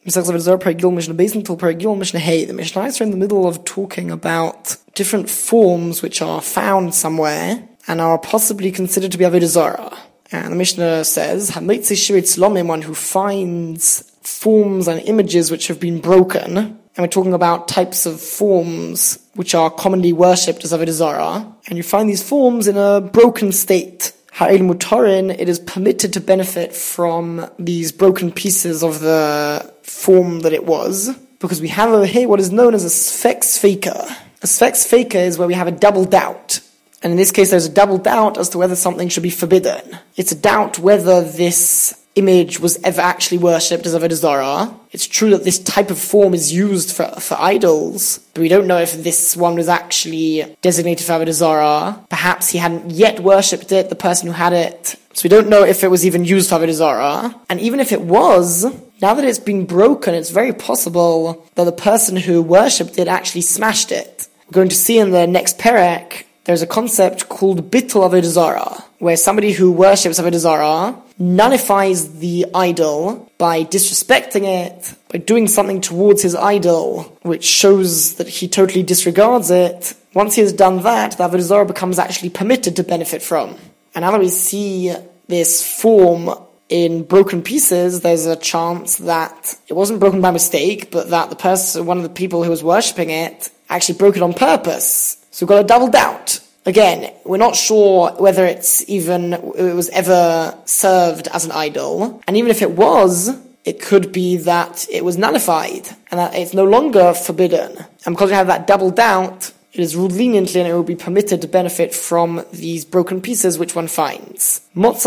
The Mishnah is in the middle of talking about different forms which are found somewhere and are possibly considered to be Avodah Zarah. And the Mishnah says, one who finds forms and images which have been broken, and we're talking about types of forms which are commonly worshipped as Avodah Zarah, and you find these forms in a broken state. Ha'el mutarin, it is permitted to benefit from these broken pieces of the form that it was, because we have over here what is known as a sfek sfeika. A sfek sfeika is where we have a double doubt. And in this case, there's a double doubt as to whether something should be forbidden. It's a doubt whether this image was ever actually worshipped as Avodah Zarah. It's true that this type of form is used for idols, but we don't know if this one was actually designated for Avodah Zarah. Perhaps he hadn't yet worshipped it, the person who had it. So we don't know if it was even used for Avodah Zarah. And even if it was, now that it's been broken, it's very possible that the person who worshipped it actually smashed it. We're going to see in the next perek, there's a concept called Bittul Avodah Zarah, where somebody who worships Avodah Zarah nullifies the idol by disrespecting it, by doing something towards his idol, which shows that he totally disregards it. Once he has done that, the Avodah Zarah becomes actually permitted to benefit from. And now that we see this form in broken pieces, there's a chance that it wasn't broken by mistake, but that the person, one of the people who was worshipping it, actually broke it on purpose. So we've got a double doubt. Again, we're not sure whether it was ever served as an idol. And even if it was, it could be that it was nullified and that it's no longer forbidden. And because we have that double doubt, it is ruled leniently and it will be permitted to benefit from these broken pieces which one finds.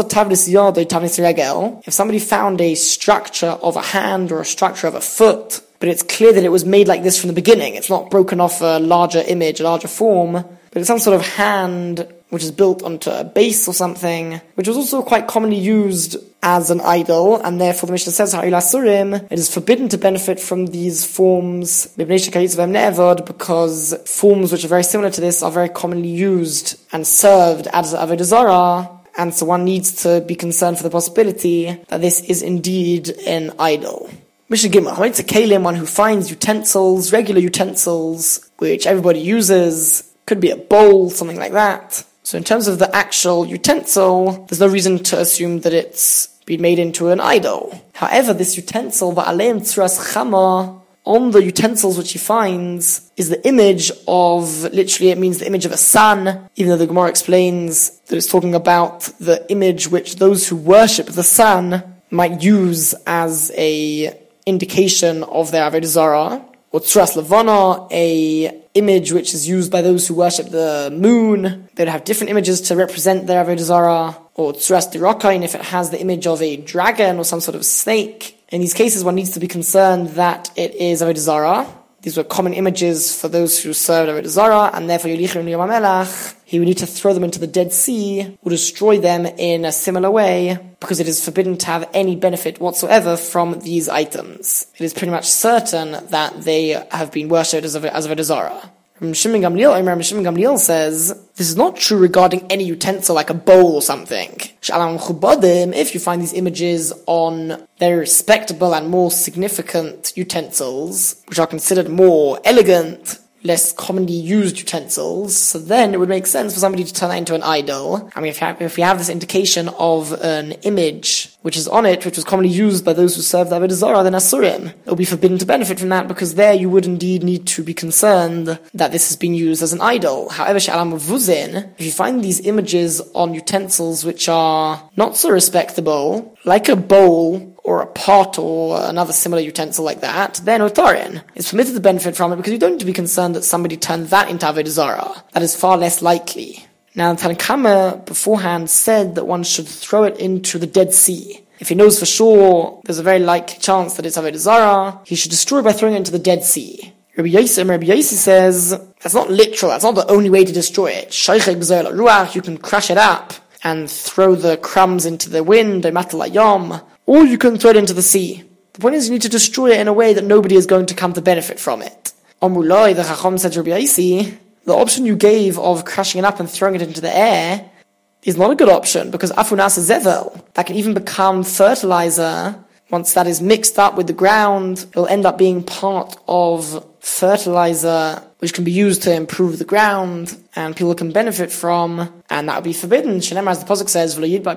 If somebody found a structure of a hand or a structure of a foot, but it's clear that it was made like this from the beginning. It's not broken off a larger image, a larger form, but it's some sort of hand which is built onto a base or something, which was also quite commonly used as an idol, and therefore the Mishnah says, it is forbidden to benefit from these forms, because forms which are very similar to this are very commonly used and served as Avodah Zarah, and so one needs to be concerned for the possibility that this is indeed an idol. Mishnah Gimel, it's a kalim, one who finds utensils, regular utensils, which everybody uses, could be a bowl, something like that. So in terms of the actual utensil, there's no reason to assume that it's been made into an idol. However, this utensil, va'aleim tzuras chama, on the utensils which he finds, is the image of, literally it means the image of a sun, even though the Gemara explains that it's talking about the image which those who worship the sun might use as a indication of their Avodah Zarah, or tzuras levana, a image which is used by those who worship the moon. They'd have different images to represent their Avodah Zarah, or tzuras dirakain if it has the image of a dragon or some sort of snake. In these cases, one needs to be concerned that it is Avodah Zarah. These were common images for those who served Avodah Zarah, and therefore he would need to throw them into the Dead Sea, or destroy them in a similar way, because it is forbidden to have any benefit whatsoever from these items. It is pretty much certain that they have been worshipped as Avodah Zarah. Shimon Gamliel says, this is not true regarding any utensil like a bowl or something. If you find these images on very respectable and more significant utensils, which are considered more elegant, less commonly used utensils, so then it would make sense for somebody to turn that into an idol. I mean, if we have this indication of an image which is on it, which was commonly used by those who served the Avodah Zarah, then asurim, it will be forbidden to benefit from that, because there you would indeed need to be concerned that this has been used as an idol. However, if you find these images on utensils which are not so respectable, like a bowl, or a pot, or another similar utensil like that, then otarin, it's permitted to benefit from it, because you don't need to be concerned that somebody turned that into Avodah Zarah. That is far less likely. Now, Tanna Kamma beforehand said that one should throw it into the Dead Sea. If he knows for sure there's a very likely chance that it's Avodah Zarah, he should destroy it by throwing it into the Dead Sea. Rabbi Yossi says, that's not literal, that's not the only way to destroy it. You can crush it up and throw the crumbs into the wind, or you can throw it into the sea. The point is you need to destroy it in a way that nobody is going to come to benefit from it. Amulai, the Chacham said to Rabbi Yossi, the option you gave of crushing it up and throwing it into the air is not a good option, because afunas zevel, that can even become fertilizer Once that is mixed up with the ground, it will end up being part of fertilizer, which can be used to improve the ground, and people can benefit from, and that would be forbidden. Shenemar, as the Pasuk says,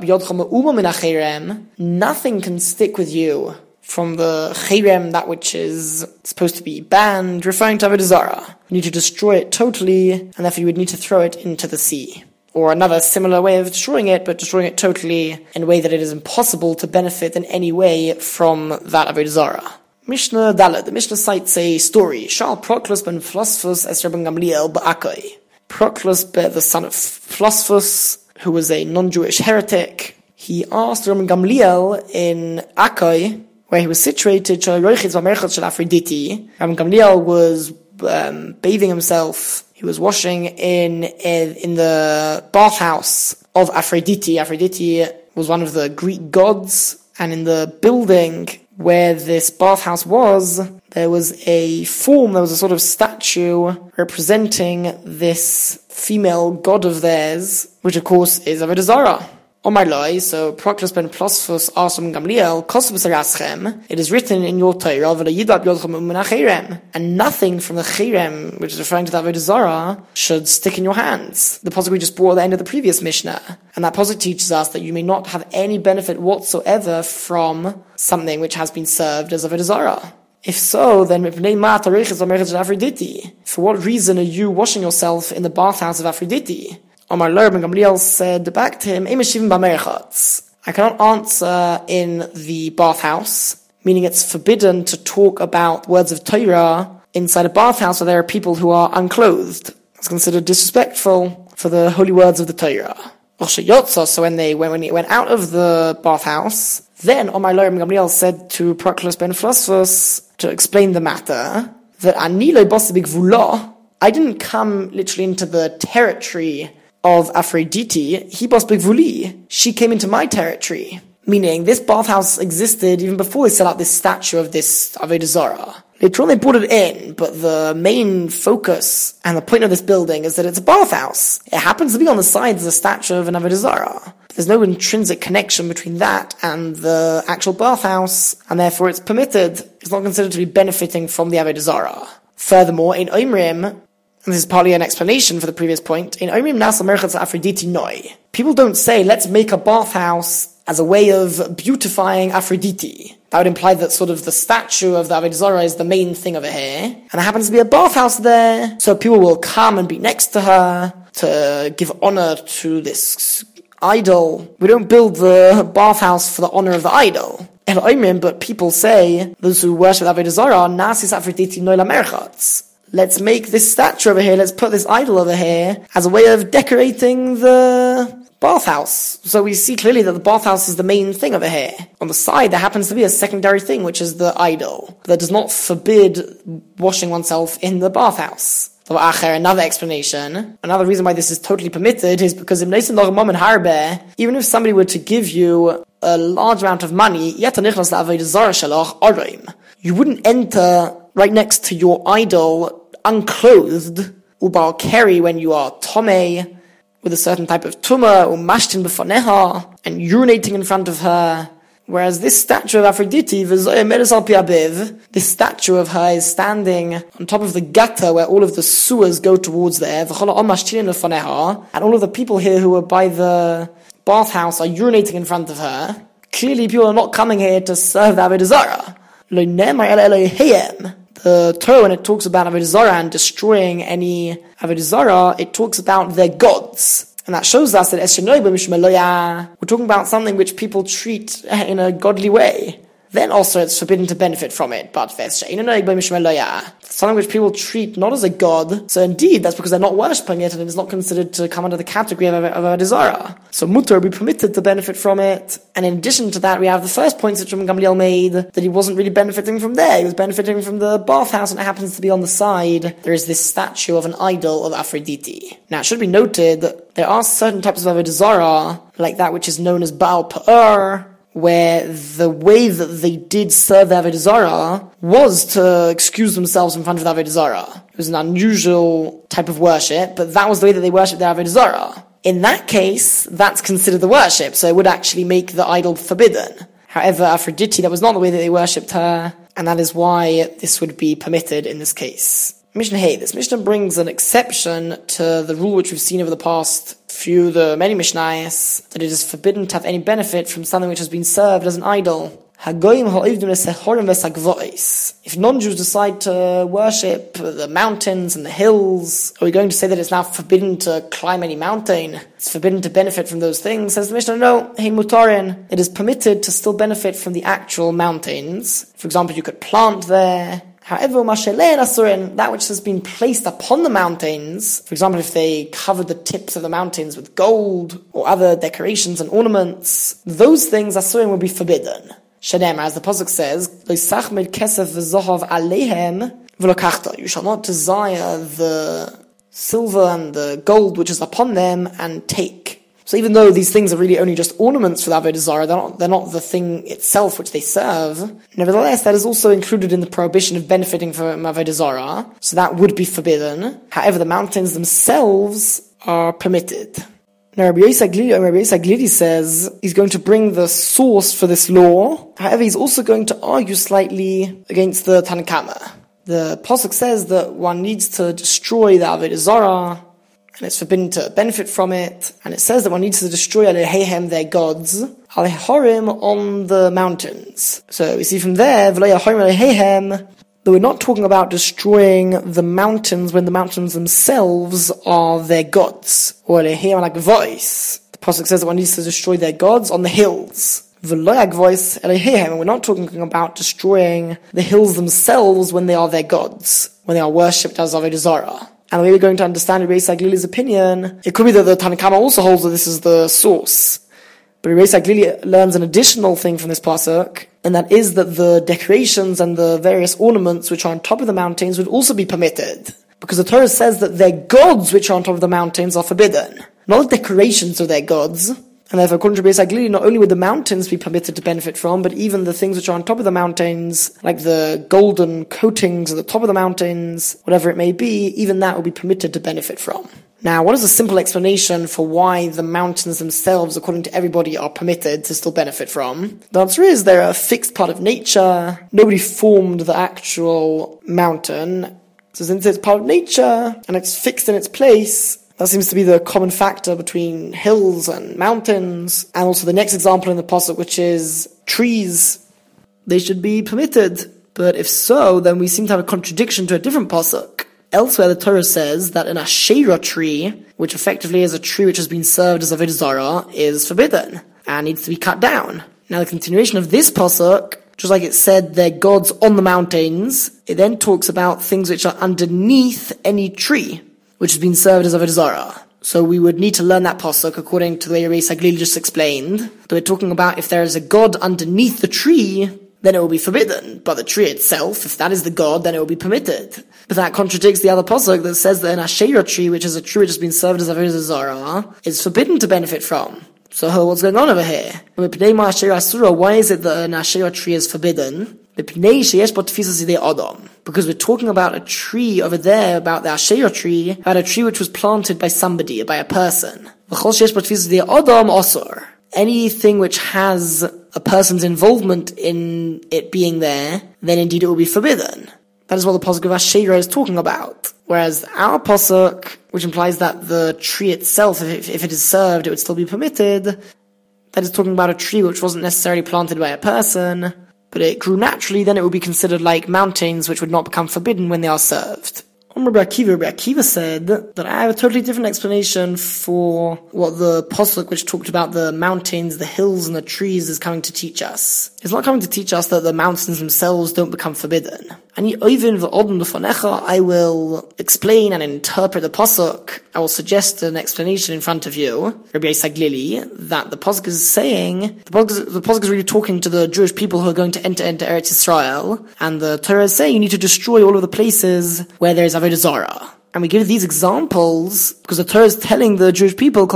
nothing can stick with you from the cherem, that which is supposed to be banned, referring to Avodah Zarah. You need to destroy it totally, and therefore you would need to throw it into the sea. Or another similar way of destroying it, but destroying it totally in a way that it is impossible to benefit in any way from that Avodah Zarah. Mishnah Daled. The Mishnah cites a story. Shal Proclus ben Philosphus es Rabban Gamliel ba'Akai. Proclus, the son of Philosphus, who was a non-Jewish heretic, he asked Rabban Gamliel in Akai, where he was situated, Rabban Gamliel was bathing himself. He was washing in the bathhouse of Aphrodite. Aphrodite was one of the Greek gods, and in the building where this bathhouse was, there was a form, there was a sort of statue representing this female god of theirs, which of course is Avodah Zarah. Omarloi, so Proclus ben Philosphus asked Rabban Gamliel, it is written in your Torah, and nothing from the cherem, which is referring to the Avodah Zarah, should stick in your hands. The pasuk we just brought at the end of the previous Mishnah. And that pasuk teaches us that you may not have any benefit whatsoever from something which has been served as Avodah Zarah. If so, then for what reason are you washing yourself in the bathhouse of Aphrodite? Omar Rabban Gamliel said back to him, I cannot answer in the bathhouse, meaning it's forbidden to talk about words of Torah inside a bathhouse where there are people who are unclothed. It's considered disrespectful for the holy words of the Torah. So when he went out of the bathhouse, then Omar Rabban Gamliel said to Proclus ben Philosphus to explain the matter, that I didn't come literally into the territory of Aphrodite, she came into my territory. Meaning, this bathhouse existed even before they set up this statue of this Avodah Zarah. Later on they brought it in, but the main focus and the point of this building is that it's a bathhouse. It happens to be on the sides of the statue of an Avodah Zarah. There's no intrinsic connection between that and the actual bathhouse, and therefore it's permitted. It's not considered to be benefiting from the Avodah Zarah. Furthermore, in Omrim, and this is partly an explanation for the previous point, in Omrim Nas Merchatz Aphrodite Noi, people don't say, let's make a bathhouse as a way of beautifying Aphrodite. That would imply that sort of the statue of the Avodah Zarah is the main thing over here, and there happens to be a bathhouse there, so people will come and be next to her to give honor to this idol. We don't build the bathhouse for the honor of the idol. But people say, those who worship Avodah Zarah, Nasis Aphrodite Noi Lamerchatz. Let's make this statue over here, let's put this idol over here as a way of decorating the bathhouse. So we see clearly that the bathhouse is the main thing over here. On the side, there happens to be a secondary thing, which is the idol. That does not forbid washing oneself in the bathhouse. Another explanation, another reason why this is totally permitted is because even if somebody were to give you a large amount of money, you wouldn't enter right next to your idol unclothed, ubal keri, when you are tomei, with a certain type of tumah, umashtin b'faneha, and urinating in front of her. Whereas this statue of Aphrodite, this statue of her is standing on top of the gutter where all of the sewers go towards there, and all of the people here who are by the bathhouse are urinating in front of her. Clearly people are not coming here to serve the Avodah Zarah. The Torah, when it talks about Avodah Zarah and destroying any Avodah Zarah, it talks about their gods. And that shows us that we're talking about something which people treat in a godly way. Then also it's forbidden to benefit from it. But something which people treat not as a god, so indeed that's because they're not worshipping it and it is not considered to come under the category of Avodah Zarah. So mutar will be permitted to benefit from it. And in addition to that, we have the first point that Rabban Gamliel made, that he wasn't really benefiting from there. He was benefiting from the bathhouse, and it happens to be on the side. There is this statue of an idol of Aphrodite. Now it should be noted that there are certain types of Avodah Zarah, like that which is known as Baal Pa'ar, where the way that they did serve the Avodah Zarah was to excuse themselves in front of the Avodah Zarah. It was an unusual type of worship, but that was the way that they worshipped the Avodah Zarah. In that case, that's considered the worship, so it would actually make the idol forbidden. However, Aphrodite, that was not the way that they worshipped her, and that is why this would be permitted in this case. Mishnah Hey, this Mishnah brings an exception to the rule which we've seen over the past many Mishnayos, that it is forbidden to have any benefit from something which has been served as an idol. If non-Jews decide to worship the mountains and the hills, are we going to say that it's now forbidden to climb any mountain? It's forbidden to benefit from those things? Says the Mishnah, no, hein mutarin. It is permitted to still benefit from the actual mountains. For example, you could plant there. However, that which has been placed upon the mountains, for example, if they covered the tips of the mountains with gold or other decorations and ornaments, those things, asurim, would be forbidden. Shadem, as the pasuk says, you shall not desire the silver and the gold which is upon them and take. So even though these things are really only just ornaments for the Avodah Zarah, they're not the thing itself which they serve, nevertheless, that is also included in the prohibition of benefiting from Avodah Zarah, so that would be forbidden. However, the mountains themselves are permitted. Now, Rabbi Yosef Glili says he's going to bring the source for this law. However, he's also going to argue slightly against the Tanna Kamma. The pasuk says that one needs to destroy the Avodah Zarah, and it's forbidden to benefit from it. And it says that one needs to destroy Alehehem, their gods, Alehorim, on the mountains. So we see from there, that we're not talking about destroying the mountains when the mountains themselves are their gods. Or Aleheim like voice. The pasuk says that one needs to destroy their gods on the hills. And we're not talking about destroying the hills themselves when they are their gods, when they are worshipped as Avodah Zarah. And the way we're going to understand Rabbi Yosef Glili's opinion, it could be that the Tanna Kamma also holds that this is the source. But Rabbi Yosef Glili learns an additional thing from this pasuk, and that is that the decorations and the various ornaments which are on top of the mountains would also be permitted. Because the Torah says that their gods which are on top of the mountains are forbidden. Not the decorations of their gods. And therefore, according to Rabbi Yosef Glili, not only would the mountains be permitted to benefit from, but even the things which are on top of the mountains, like the golden coatings at the top of the mountains, whatever it may be, even that will be permitted to benefit from. Now, what is a simple explanation for why the mountains themselves, according to everybody, are permitted to still benefit from? The answer is they're a fixed part of nature. Nobody formed the actual mountain. So since it's part of nature, and it's fixed in its place, that seems to be the common factor between hills and mountains. And also the next example in the pasuk, which is trees. They should be permitted. But if so, then we seem to have a contradiction to a different pasuk. Elsewhere, the Torah says that an Asherah tree, which effectively is a tree which has been served as Avodah Zarah, is forbidden and needs to be cut down. Now, the continuation of this pasuk, just like it said they're gods on the mountains, it then talks about things which are underneath any tree which has been served as Avodah Zarah. So we would need to learn that pasuk according to the way Rabbi Yosef Glili just explained. That we're talking about if there is a god underneath the tree, then it will be forbidden. But the tree itself, if that is the god, then it will be permitted. But that contradicts the other pasuk that says that an Asherah tree, which is a tree which has been served as Avodah Zarah, is forbidden to benefit from. So what's going on over here? Why is it that an Asherah tree is forbidden? Because we're talking about a tree over there, about the Asherah tree, about a tree which was planted by somebody, by a person. Anything which has a person's involvement in it being there, then indeed it will be forbidden. That is what the pasuk of Asherah is talking about. Whereas our pasuk, which implies that the tree itself, if it is served, it would still be permitted, that is talking about a tree which wasn't necessarily planted by a person, but it grew naturally, then it would be considered like mountains which would not become forbidden when they are served. Rabbi Akiva said that I have a totally different explanation for what the pasuk which talked about the mountains, the hills, and the trees is coming to teach us. It's not coming to teach us that the mountains themselves don't become forbidden. I will explain and interpret the pasuk. I will suggest an explanation in front of you, Rabbi Yosef Glili, that the pasuk is saying, the pasuk is really talking to the Jewish people who are going to enter into Eretz Yisrael, and the Torah is saying you need to destroy all of the places where there is Avodah Zarah. And we give these examples because the Torah is telling the Jewish people,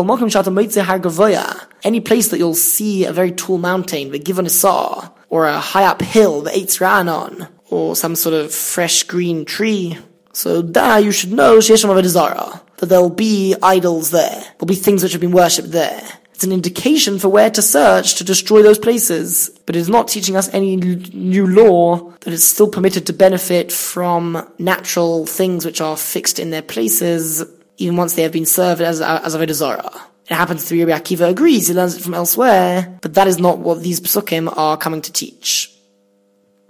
any place that you'll see a very tall mountain, or a high up hill, the Eitz Ra'anon, or some sort of fresh green tree. So you should know that there will be idols there. There will be things which have been worshipped there. It's an indication for where to search to destroy those places. But it is not teaching us any new law that it's still permitted to benefit from natural things which are fixed in their places, even once they have been served as Avodah Zarah. It happens to be Rabbi Akiva agrees, he learns it from elsewhere, but that is not what these Pesukim are coming to teach.